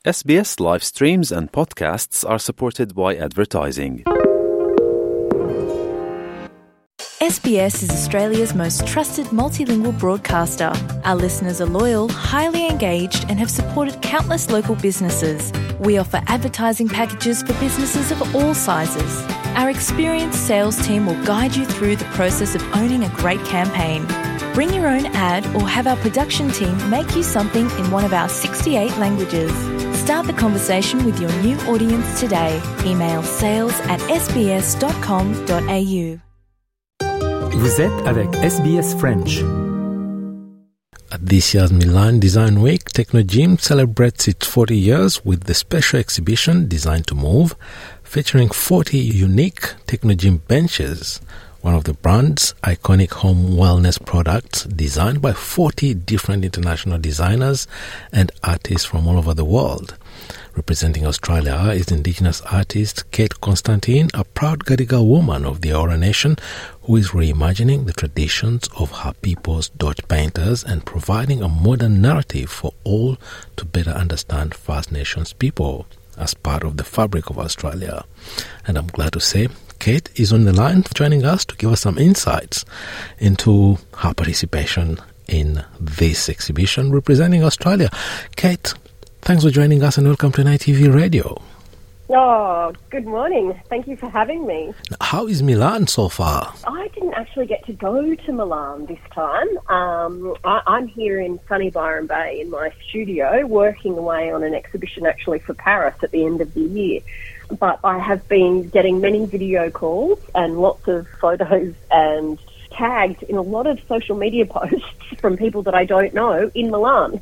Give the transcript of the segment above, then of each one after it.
SBS live streams and podcasts are supported by advertising. SBS is Australia's most trusted multilingual broadcaster. Our listeners are loyal, highly engaged, and have supported countless local businesses. We offer advertising packages for businesses of all sizes. Our experienced sales team will guide you through the process of owning a great campaign. Bring your own ad or have our production team make you something in one of our 68 languages. Start the conversation with your new audience today. Email sales@sbs.com.au. Vous êtes avec SBS French. At this year's Milan Design Week, Technogym celebrates its 40 years with the special exhibition Designed to Move, featuring 40 unique Technogym benches, one of the brand's iconic home wellness products designed by 40 different international designers and artists from all over the world. Representing Australia is Indigenous artist Kate Constantine, a proud Gadigal woman of the Eora Nation who is reimagining the traditions of her people's dot painters and providing a modern narrative for all to better understand First Nations people as part of the fabric of Australia. And I'm glad to say Kate is on the line joining us to give us some insights into her participation in this exhibition representing Australia. Kate, thanks for joining us and welcome to NITV Radio. Oh, good morning. Thank you for having me. How is Milan so far? I didn't actually get to go to Milan this time. I'm here in sunny Byron Bay in my studio working away on an exhibition actually for Paris at the end of the year. But I have been getting many video calls and lots of photos and tagged in a lot of social media posts from people that I don't know in Milan.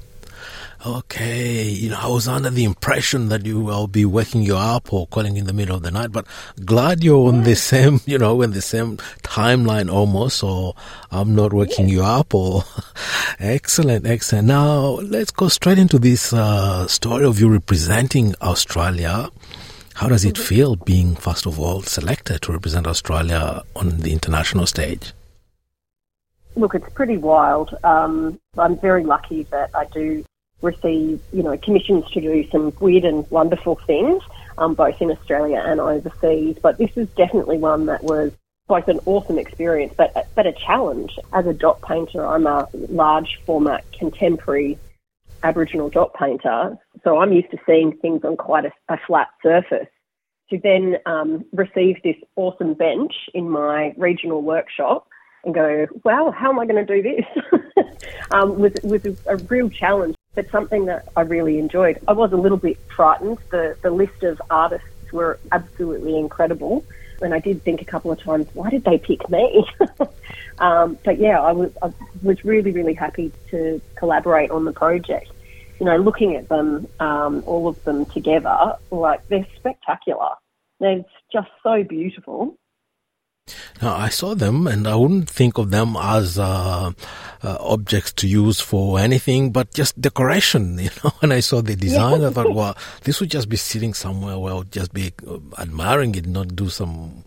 Okay, I was under the impression that you will be waking you up or calling in the middle of the night, but glad you're on the same, in the same timeline almost, so I'm not waking you up or... Excellent. Now, let's go straight into this story of you representing Australia. How does it feel being, first of all, selected to represent Australia on the international stage? Look, it's pretty wild. I'm very lucky that I do receive, commissions to do some weird and wonderful things, both in Australia and overseas. But this is definitely one that was both an awesome experience, but a challenge. As a dot painter, I'm a large format contemporary Aboriginal dot painter, so I'm used to seeing things on quite a flat surface. To then receive this awesome bench in my regional workshop and go, wow, how am I going to do this? was a real challenge, but something that I really enjoyed. I was a little bit frightened. The list of artists were absolutely incredible, and I did think a couple of times, why did they pick me? But yeah, I was really, really happy to collaborate on the project. Looking at them, all of them together, they're spectacular. They're just so beautiful. Now, I saw them and I wouldn't think of them as objects to use for anything, but just decoration. When I saw the design, I thought, wow, this would just be sitting somewhere where I would just be admiring it, not do some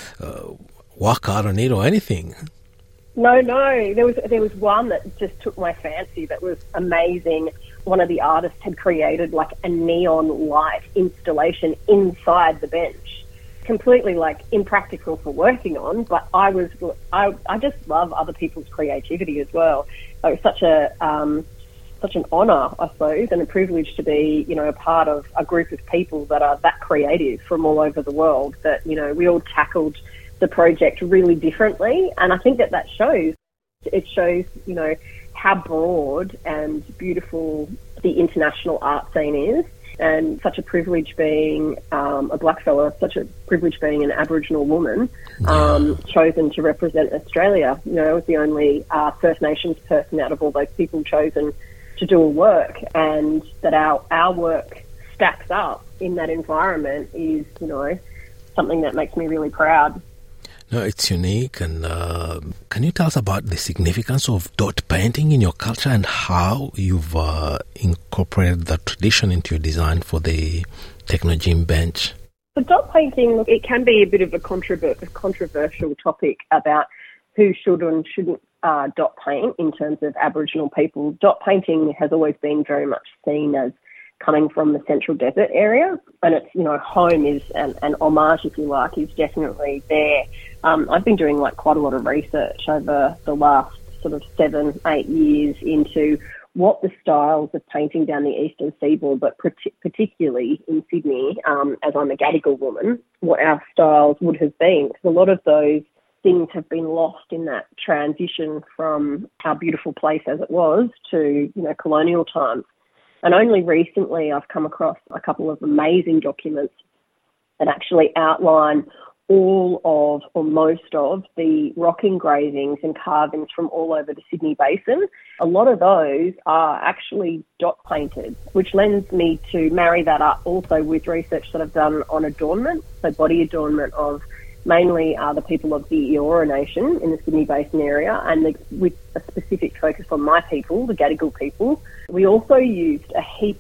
work out on it or anything. No. There was one that just took my fancy that was amazing. One of the artists had created a neon light installation inside the bench. Completely impractical for working on, but I just love other people's creativity as well. It was such an honour, I suppose, and a privilege to be, a part of a group of people that are that creative from all over the world. That we all tackled the project really differently, and I think that shows. It shows, how broad and beautiful the international art scene is. And such a privilege being a black fella, such a privilege being an Aboriginal woman, chosen to represent Australia. I was the only First Nations person out of all those people chosen to do a work, and that our work stacks up in that environment is, something that makes me really proud. No, it's unique. And can you tell us about the significance of dot painting in your culture and how you've incorporated that tradition into your design for the Technogym bench? The dot painting, it can be a bit of a controversial topic about who should and shouldn't dot paint in terms of Aboriginal people. Dot painting has always been very much seen as coming from the Central Desert area, and it's, home is, an homage, if you like, is definitely there. I've been doing quite a lot of research over the last sort of 7-8 years into what the styles of painting down the eastern seaboard, but particularly in Sydney, as I'm a Gadigal woman, what our styles would have been. Because a lot of those things have been lost in that transition from our beautiful place as it was to, colonial times. And only recently I've come across a couple of amazing documents that actually outline all of, or most of, the rock engravings and carvings from all over the Sydney Basin. A lot of those are actually dot painted, which lends me to marry that up also with research that I've done on adornment, so body adornment of mainly the people of the Eora Nation in the Sydney Basin area, and with a specific focus on my people, the Gadigal people. We also used a heap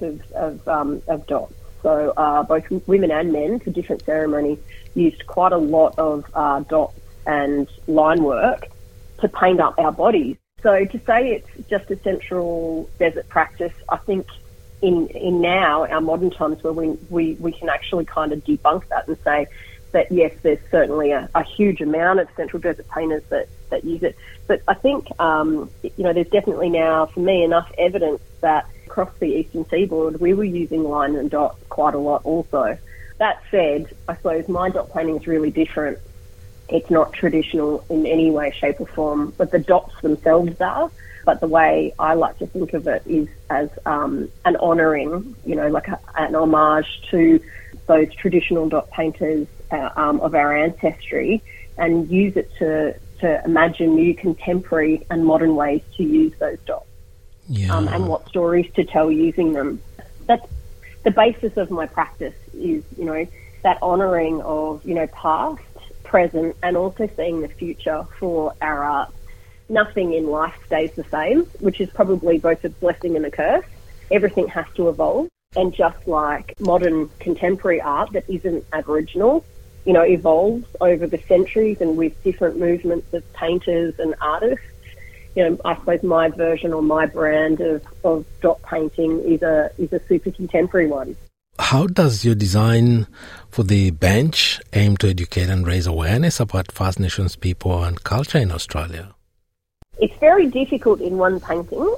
of dots. So both women and men, for different ceremonies, used quite a lot of dots and line work to paint up our bodies. So to say it's just a Central Desert practice, I think in now, our modern times, where we can actually kind of debunk that and say that, yes, there's certainly a huge amount of Central Desert painters that use it. But I think, there's definitely now, for me, enough evidence that across the eastern seaboard, we were using line and dots quite a lot also. That said, I suppose my dot painting is really different. It's not traditional in any way, shape or form, but the dots themselves are. But the way I like to think of it is as an honouring, an homage to those traditional dot painters of our ancestry, and use it to imagine new contemporary and modern ways to use those dots. Yeah. And what stories to tell using them. That's the basis of my practice, is, that honouring of, past, present, and also seeing the future for our art. Nothing in life stays the same, which is probably both a blessing and a curse. Everything has to evolve. And just like modern contemporary art that isn't Aboriginal, evolves over the centuries and with different movements of painters and artists, I suppose my version or my brand of dot painting is a super contemporary one. How does your design for the bench aim to educate and raise awareness about First Nations people and culture in Australia? It's very difficult in one painting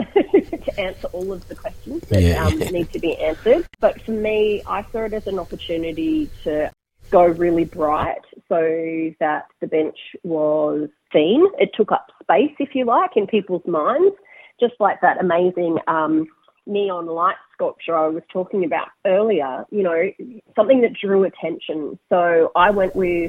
to answer all of the questions that need to be answered. But for me, I saw it as an opportunity to go really bright so that the bench was seen. It took up space, if you like, in people's minds, just like that amazing neon light sculpture I was talking about earlier, something that drew attention. So I went with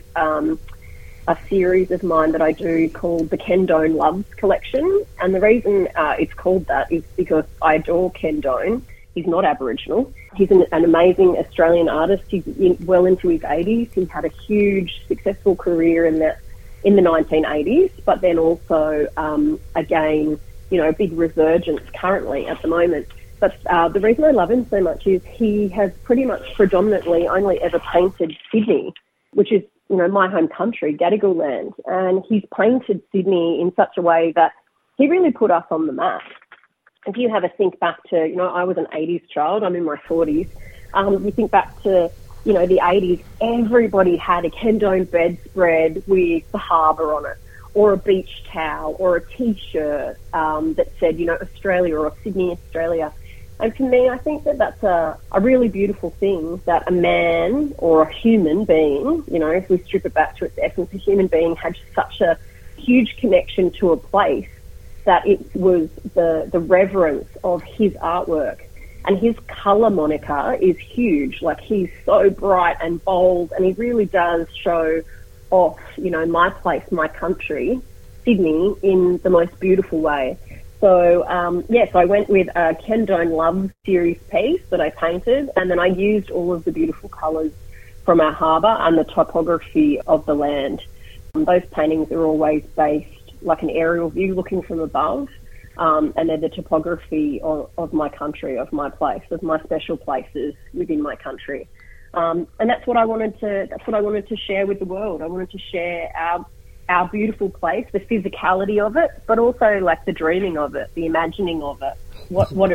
a series of mine that I do called the Ken Done Loves Collection. And the reason it's called that is because I adore Ken Done. He's not Aboriginal. He's an amazing Australian artist. He's well into his 80s. He had a huge, successful career in the 1980s, but then also, again, a big resurgence currently at the moment. But the reason I love him so much is he has pretty much predominantly only ever painted Sydney, which is, my home country, Gadigal land. And he's painted Sydney in such a way that he really put us on the map. If you have a think back to, I was an 80s child, I'm in my 40s. You think back to, the 80s, everybody had a Ken Done bedspread with the harbour on it, or a beach towel, or a T-shirt that said, Australia, or Sydney, Australia. And for me, I think that that's a really beautiful thing, that a man or a human being, if we strip it back to its essence, a human being had such a huge connection to a place that it was the reverence of his artwork. And his colour moniker is huge. Like, he's so bright and bold, and he really does show off, my place, my country, Sydney, in the most beautiful way. So, so I went with a Ken Done Love series piece that I painted, and then I used all of the beautiful colours from our harbour and the topography of the land. Those paintings are always based like an aerial view looking from above, and they're the topography of my country, of my place, of my special places within my country. And that's what I wanted to share with the world. I wanted to share our beautiful place, the physicality of it, but also like the dreaming of it, the imagining of it, what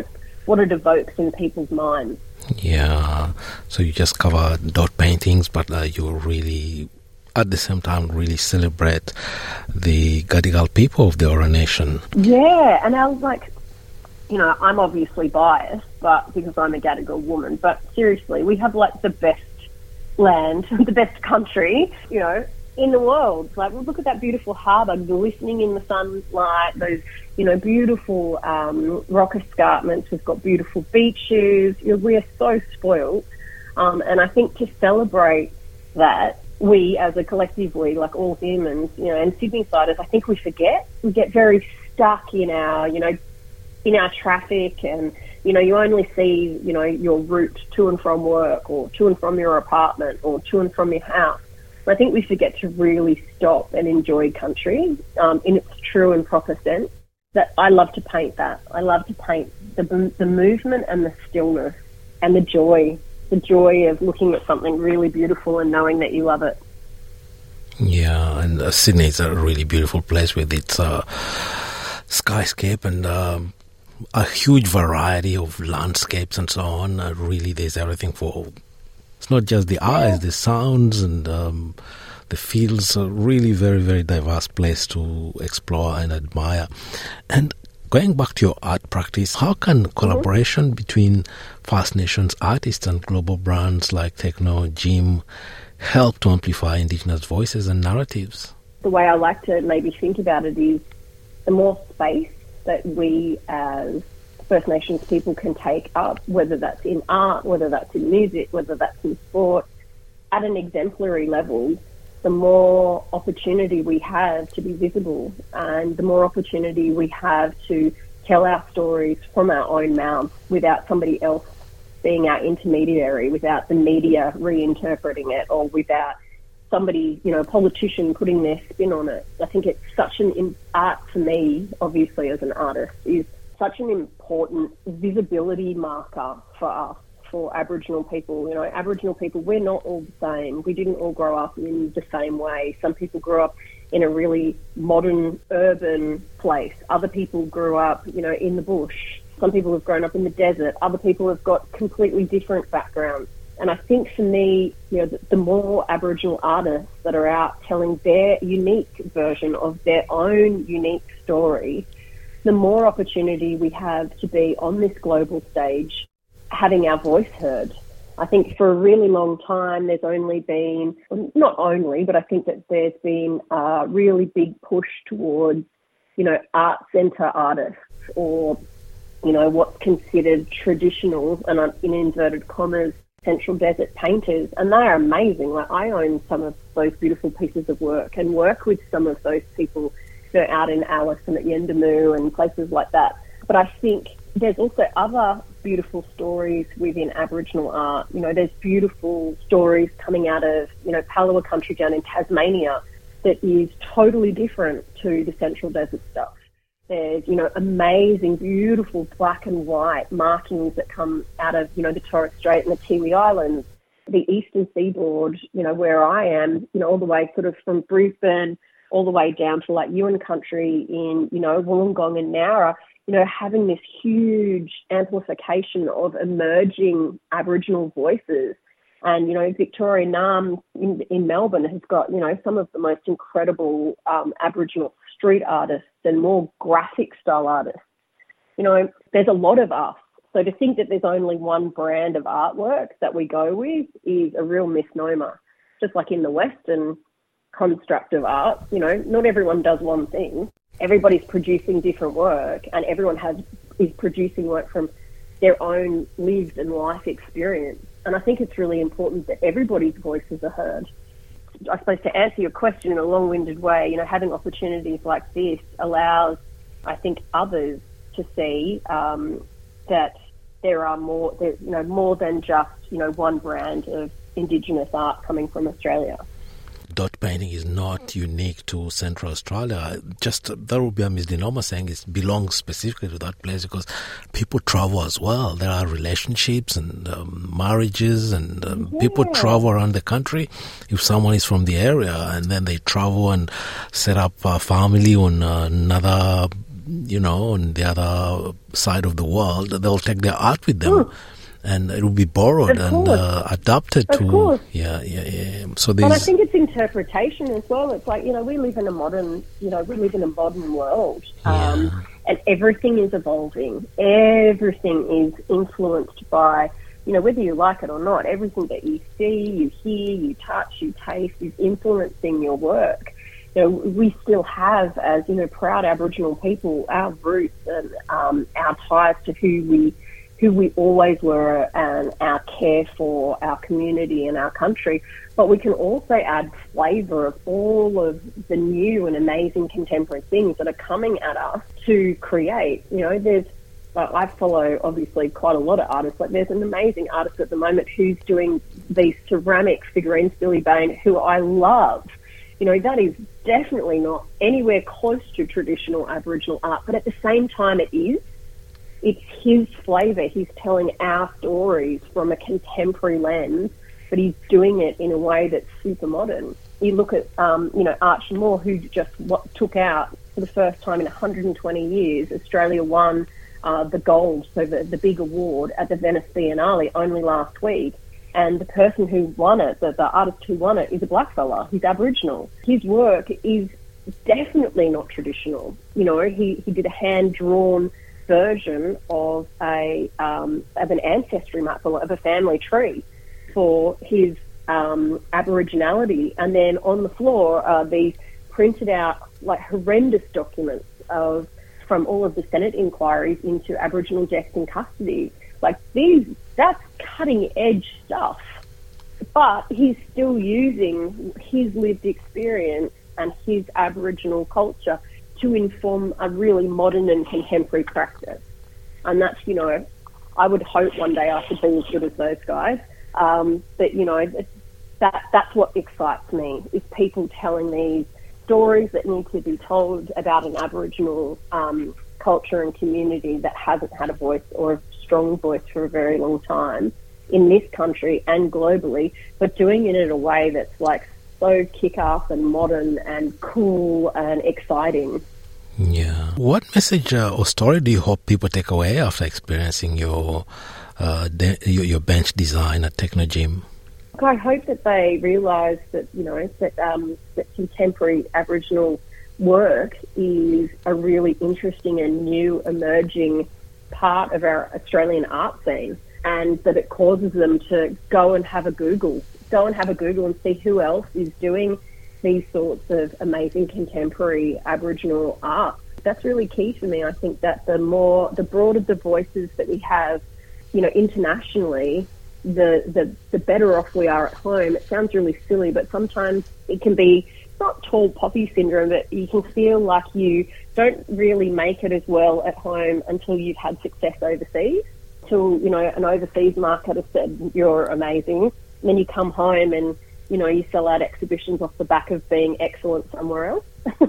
it evokes in people's minds. Yeah, so you just cover dot paintings, but you really, at the same time, really celebrate the Gadigal people of the Eora Nation. Yeah, and I was like, you know, I'm obviously biased, but because I'm a Gadigal woman, but seriously, we have like the best land, the best country, you know, in the world. Like, well, look at that beautiful harbour glistening in the sunlight, those, you know, beautiful rock escarpments. We've got beautiful beaches. You know, we are so spoiled. And I think to celebrate that, we as a collective, we, like all humans, you know, and Sydney-siders, I think we forget. We get very stuck in our, you know, in our traffic, and, you know, you only see, you know, your route to and from work or to and from your apartment or to and from your house. I think we forget to really stop and enjoy country in its true and proper sense. That I love to paint that. I love to paint the movement and the stillness and the joy of looking at something really beautiful and knowing that you love it. Yeah, and Sydney is a really beautiful place with its skyscape and a huge variety of landscapes and so on. Really, there's everything for... It's not just the eyes, the sounds and the feels. A really very, very diverse place to explore and admire. And going back to your art practice, how can collaboration between First Nations artists and global brands like Techno Gym help to amplify Indigenous voices and narratives? The way I like to maybe think about it is the more space that we as First Nations people can take up, whether that's in art, whether that's in music, whether that's in sport, at an exemplary level, the more opportunity we have to be visible and the more opportunity we have to tell our stories from our own mouths without somebody else being our intermediary, without the media reinterpreting it or without somebody, you know, a politician putting their spin on it. I think it's such an art for me, obviously as an artist, is such an important visibility marker for us, for Aboriginal people. You know, Aboriginal people, we're not all the same. We didn't all grow up in the same way. Some people grew up in a really modern, urban place. Other people grew up, you know, in the bush. Some people have grown up in the desert. Other people have got completely different backgrounds. And I think for me, you know, the more Aboriginal artists that are out telling their unique version of their own unique story, the more opportunity we have to be on this global stage, having our voice heard. I think for a really long time, there's only been, not only, but I think that there's been a really big push towards, you know, art centre artists or, you know, what's considered traditional, and in inverted commas, Central Desert painters, and they are amazing. Like, I own some of those beautiful pieces of work and work with some of those people, you know, out in Alice and at Yendamu and places like that. But I think there's also other beautiful stories within Aboriginal art. You know, there's beautiful stories coming out of, you know, Palawa country down in Tasmania that is totally different to the Central Desert stuff. There's, you know, amazing, beautiful black and white markings that come out of, you know, the Torres Strait and the Tiwi Islands, the eastern seaboard, you know, where I am, you know, all the way sort of from Brisbane all the way down to like Yuin country in, you know, Wollongong and Nowra, you know, having this huge amplification of emerging Aboriginal voices. And, you know, Victoria Nam in Melbourne has got, you know, some of the most incredible Aboriginal street artists and more graphic style artists. You know, there's a lot of us. So to think that there's only one brand of artwork that we go with is a real misnomer. Just like in the Western construct of art, you know, not everyone does one thing. Everybody's producing different work, and everyone is producing work from their own lived and life experience. And I think it's really important that everybody's voices are heard. I suppose to answer your question in a long-winded way, you know, having opportunities like this allows, I think, others to see that there are more than just, you know, one brand of Indigenous art coming from Australia. Dot painting is not unique to Central Australia. Just there will be a misnomer saying it belongs specifically to that place because people travel as well. There are relationships and marriages and people travel around the country. If someone is from the area and then they travel and set up a family on another on the other side of the world, they'll take their art with them. And it will be borrowed and adapted of course. Yeah. So and I think it's interpretation as well. It's like, we live in a modern world, and everything is evolving. Everything is influenced by, whether you like it or not. Everything that you see, you hear, you touch, you taste is influencing your work. We still have, as proud Aboriginal people, our roots and our ties to who we always were, and our care for our community and our country. But we can also add flavour of all of the new and amazing contemporary things that are coming at us to create. I follow obviously quite a lot of artists. Like, there's an amazing artist at the moment who's doing these ceramic figurines, Billy Bain, who I love. That is definitely not anywhere close to traditional Aboriginal art, but at the same time it is. It's his flavour. He's telling our stories from a contemporary lens, but he's doing it in a way that's super modern. You look at, Archie Moore, who just took out, for the first time in 120 years, Australia won the gold, so the big award at the Venice Biennale only last week. And the person who won it, the artist who won it, is a blackfella. He's Aboriginal. His work is definitely not traditional. He did a hand-drawn version of an ancestry map, of a family tree for his Aboriginality, and then on the floor these printed out like horrendous documents from all of the Senate inquiries into Aboriginal deaths in custody. Like, that's cutting edge stuff, but he's still using his lived experience and his Aboriginal culture to inform a really modern and contemporary practice. And that's, I would hope one day I could be as good as those guys. But, that's what excites me, is people telling these stories that need to be told about an Aboriginal culture and community that hasn't had a voice, or a strong voice, for a very long time in this country and globally, but doing it in a way that's like so kick-ass and modern and cool and exciting. Yeah. What message or story do you hope people take away after experiencing your bench design at Technogym? I hope that they realise that, that contemporary Aboriginal work is a really interesting and new emerging part of our Australian art scene, and that it causes them to go and have a Google and see who else is doing these sorts of amazing contemporary Aboriginal art. That's really key for me. I think that the broader the voices that we have, internationally, the better off we are at home. It sounds really silly, but sometimes it can be not tall poppy syndrome, but you can feel like you don't really make it as well at home until you've had success overseas. Till, an overseas market has said you're amazing. And then you come home and, you sell out exhibitions off the back of being excellent somewhere else.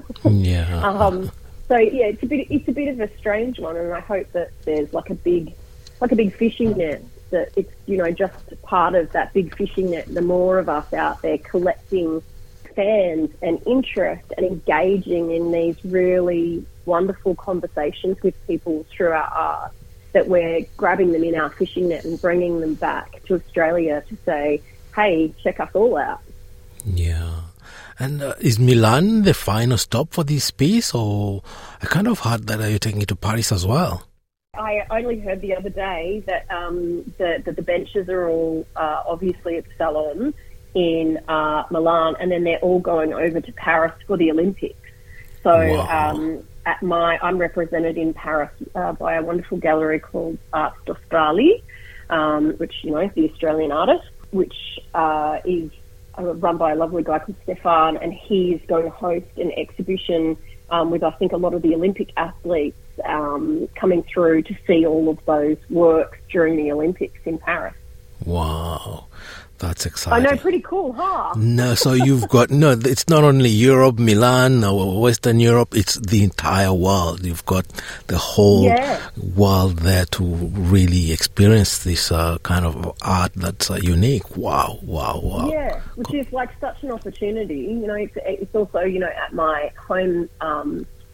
Yeah. So yeah, it's a bit of a strange one, and I hope that there's like a big fishing net, that it's, just part of that big fishing net. The more of us out there collecting fans and interest and engaging in these really wonderful conversations with people through our art, that we're grabbing them in our fishing net and bringing them back to Australia to say, hey, check us all out. Yeah. And is Milan the final stop for this piece, or I kind of heard that you're taking it to Paris as well? I only heard the other day that the benches are all obviously at the Salon in Milan, and then they're all going over to Paris for the Olympics. So wow. I'm represented in Paris by a wonderful gallery called Arts d'Australie, which is the Australian artist, which is run by a lovely guy called Stefan, and he's going to host an exhibition with, I think, a lot of the Olympic athletes coming through to see all of those works during the Olympics in Paris. Wow. That's exciting. I know, pretty cool, huh? No, so you've got, it's not only Europe, Milan, or Western Europe, it's the entire world. You've got the whole world there to really experience this kind of art that's unique. Wow. Yeah, which is like such an opportunity. It's also, at my home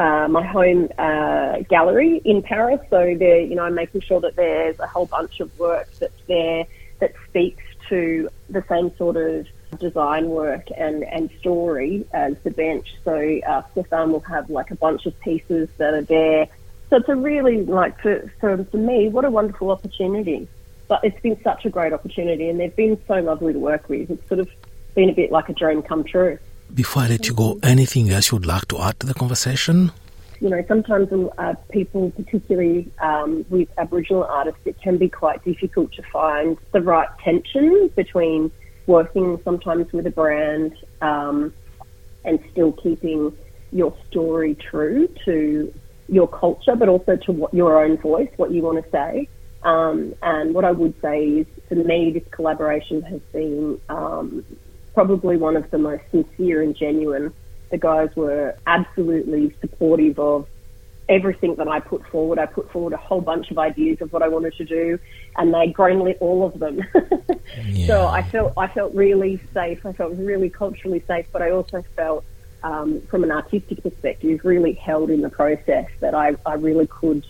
my home gallery in Paris. So there, you know, I'm making sure that there's a whole bunch of work that's there that speaks to the same sort of design work and story as the bench. So Stéphane will have like a bunch of pieces that are there. So it's a really, like, for me, what a wonderful opportunity. But it's been such a great opportunity, and they've been so lovely to work with. It's sort of been a bit like a dream come true. Before I let you go, anything else you would like to add to the conversation? You know, sometimes people, particularly with Aboriginal artists, it can be quite difficult to find the right tension between working sometimes with a brand and still keeping your story true to your culture, but also to your own voice, what you want to say. And what I would say is, for me, this collaboration has been probably one of the most sincere and genuine. The guys were absolutely supportive of everything that I put forward. I put forward a whole bunch of ideas of what I wanted to do, and they greenlit all of them. Yeah. So I felt really safe. I felt really culturally safe, but I also felt, from an artistic perspective, really held in the process, that I really could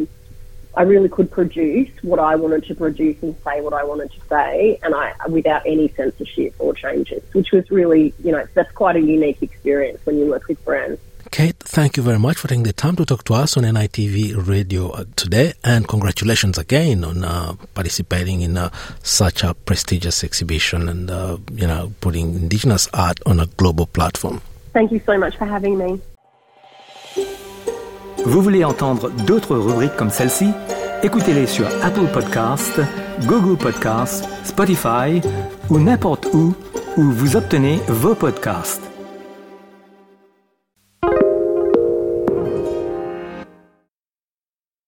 produce what I wanted to produce and say what I wanted to say, and without any censorship or changes, which was really, you know, that's quite a unique experience when you work with brands. Kate, thank you very much for taking the time to talk to us on NITV Radio today, and congratulations again on participating in such a prestigious exhibition and, you know, putting Indigenous art on a global platform. Thank you so much for having me. Vous voulez entendre d'autres rubriques comme celle-ci? Écoutez-les sur Apple Podcasts, Google Podcasts, Spotify ou n'importe où vous obtenez vos podcasts.